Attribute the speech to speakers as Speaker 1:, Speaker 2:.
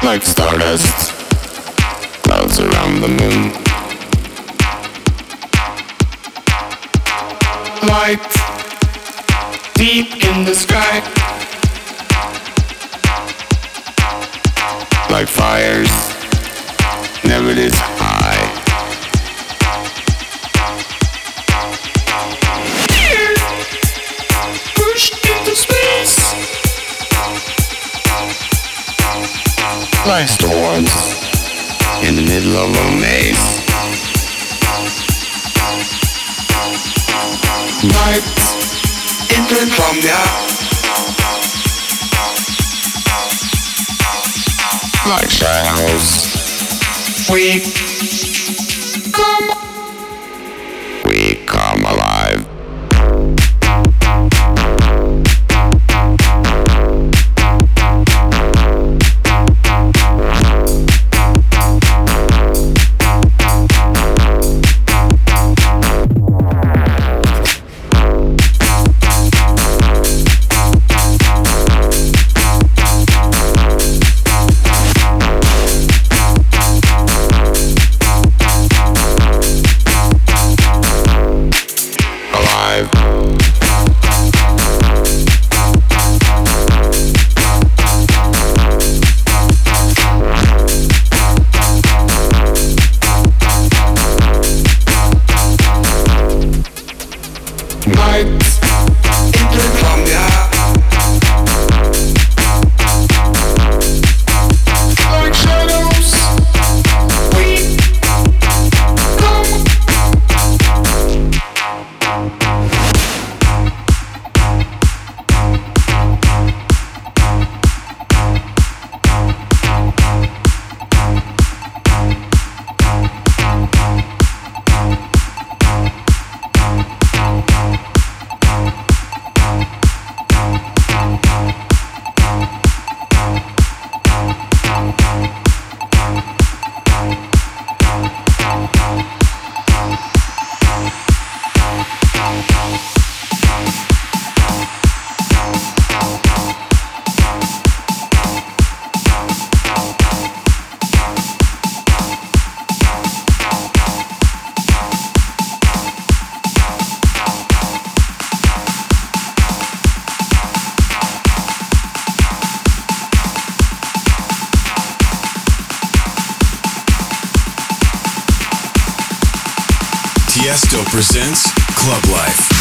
Speaker 1: like stardust, clouds around the moon. Light deep in the sky, like fires never this high. Here, pushed into space, like storms in the middle of a maze. Light entering from the like shadows. We come alive.
Speaker 2: Tiesto presents Club Life.